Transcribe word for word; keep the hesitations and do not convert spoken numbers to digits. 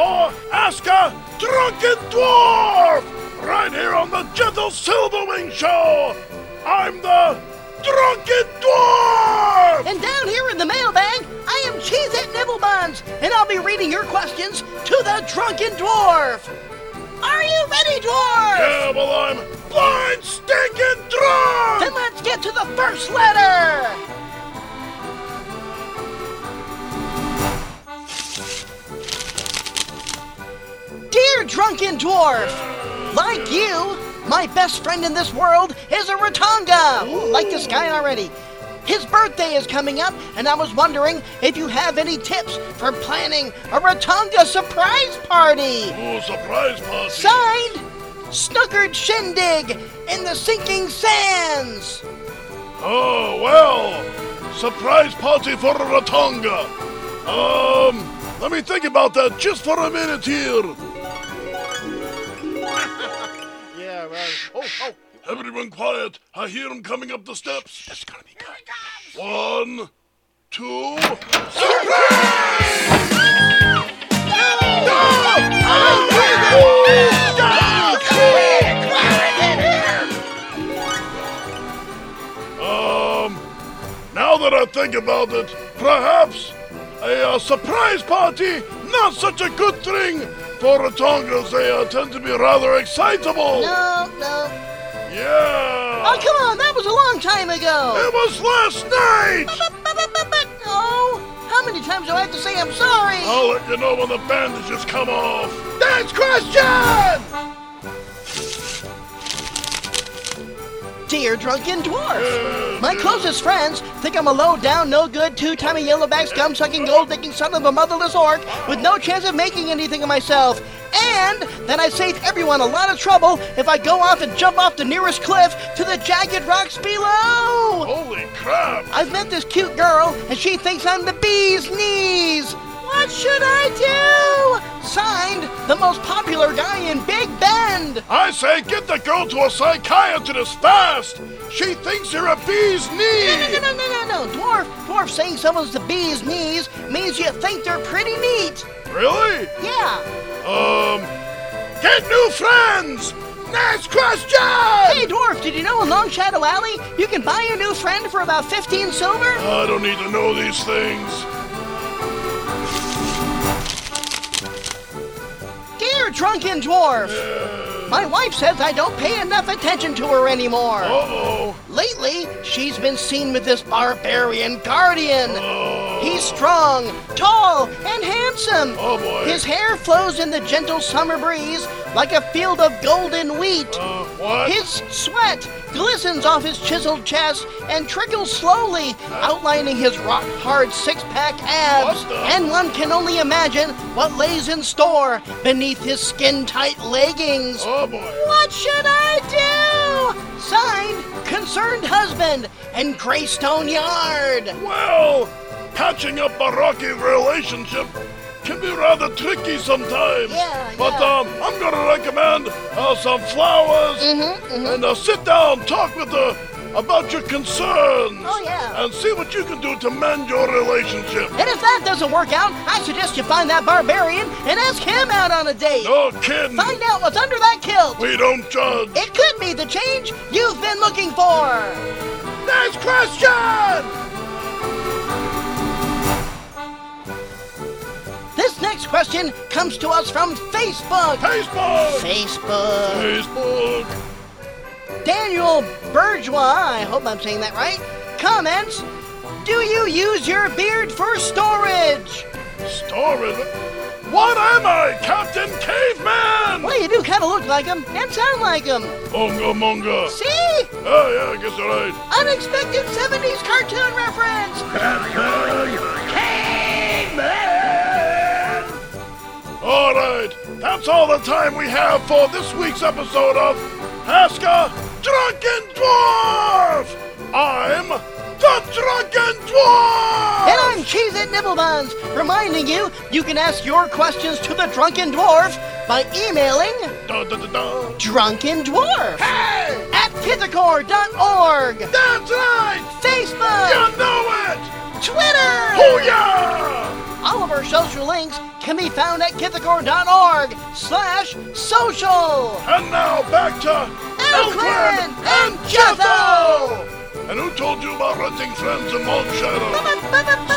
for Ask a Drunken Dwarf! Right here on the Gentle Silverwing Show! I'm the Drunken Dwarf! And down here in the mailbag, I am Cheez-It Nibblebuns, and I'll be reading your questions to the Drunken Dwarf. Are you ready, Dwarf? Yeah, well, I'm blind, stinking drunk! Then let's get to the first letter! Dear Drunken Dwarf, like you, my best friend in this world is a Rotanga. Ooh, like this guy already. His birthday is coming up, and I was wondering if you have any tips for planning a Rotanga surprise party. Ooh, surprise party. Signed, Snookered Shindig in the Sinking Sands. Oh, well, surprise party for a Rotanga. Um, let me think about that just for a minute here. Yeah, right. Oh, oh. Everyone quiet. I hear him coming up the steps. That's gonna be good. One, two, surprise! Um, now that I think about it, perhaps a uh, surprise party, not such a good thing for Rotongas. They uh, tend to be rather excitable. No, no. Yeah. Oh, come on, that was a long time ago. It was last night. But, but, but, but, but, oh, how many times do I have to say I'm sorry? I'll let you know when the bandages come off. Next question! Dear Drunken Dwarf, my closest friends think I'm a low-down, no-good, two-timey yellowback, scum-sucking, gold-digging son of a motherless orc with no chance of making anything of myself, and that I save everyone a lot of trouble if I go off and jump off the nearest cliff to the jagged rocks below. Holy crap! I've met this cute girl, and she thinks I'm the bee's knees. What should I do? Signed, the most popular guy in Big Bend. I say get the girl to a psychiatrist fast. She thinks you're a bee's knee. No, no, no, no, no, no, Dwarf. Dwarf saying someone's the bee's knees means you think they're pretty neat. Really? Yeah. Um, get new friends. Next question! Hey, Dwarf, did you know in Long Shadow Alley you can buy a new friend for about fifteen silver? I don't need to know these things. Dear Drunken Dwarf, my wife says I don't pay enough attention to her anymore. Uh-oh. Lately, she's been seen with this barbarian guardian. Oh. He's strong, tall, and handsome. Oh, boy. His hair flows in the gentle summer breeze like a field of golden wheat. Uh, what? His sweat glistens off his chiseled chest and trickles slowly, outlining his rock-hard six-pack abs. What the? And one can only imagine what lays in store beneath his skin-tight leggings. Oh, boy. What should I do? Signed, Concerned Husband and Greystone Yard. Well, patching up a rocky relationship can be rather tricky sometimes. Yeah, But yeah. um, I'm gonna recommend uh, some flowers Mm-hmm, mm-hmm. and uh, sit down, talk with her about your concerns. Oh, yeah. And see what you can do to mend your relationship. And if that doesn't work out, I suggest you find that barbarian and ask him out on a date. No kidding. Find out what's under that kilt. We don't judge. It could be the change you've been looking for. Next question! This next question comes to us from Facebook. Facebook! Facebook. Facebook! Daniel Bourgeois, I hope I'm saying that right, comments, do you use your beard for storage? Storage? What am I, Captain Caveman? Well, you do kind of look like him and sound like him. Onga monga. See? Oh, yeah, I guess you're right. Unexpected seventies cartoon reference. Caveman! All right, that's all the time we have for this week's episode of Ask a Drunken Dwarf! I'm the Drunken Dwarf! And I'm Cheez-It Nibblebuns, reminding you you can ask your questions to the Drunken Dwarf by emailing Da, da, da, da. drunkendwarf Hey! at pithicore dot org, That's right! Facebook, You know it! Twitter, Oh, yeah! Oliver our social links can be found at kithagore.org slash social. And now back to Elquin and Jethro! And who told you about renting friends in Long Shadow?